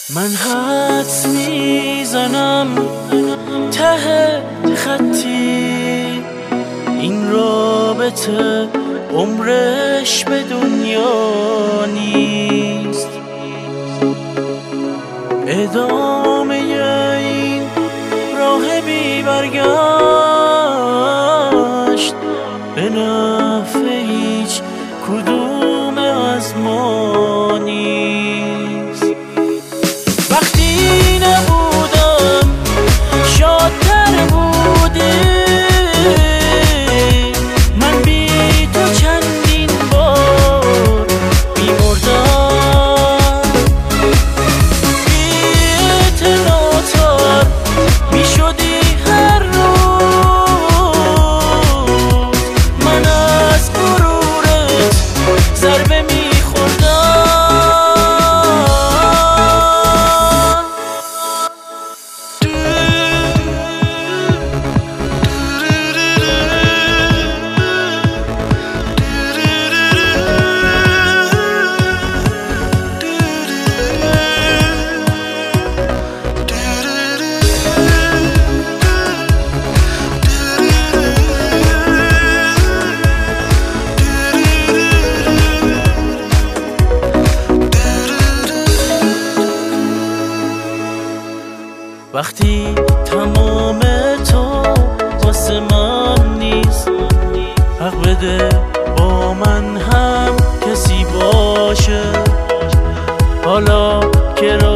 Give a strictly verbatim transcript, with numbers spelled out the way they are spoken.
من حدس میزنم ته خطی این رابطه عمرش به دنیا نیست. ادامه این راه بی برگشت به نفع هیچ کدوم از ما نیست. وقتی نبودم شادتر بودی، من بی تو چندین بار می‌مردم، بی اعتناتر می‌شدی هر روز، من از غرورت ضربه می‌خوردم. وقتی تمام تو واسه من نیست، حق بده با من هم کسی باشه. حالا که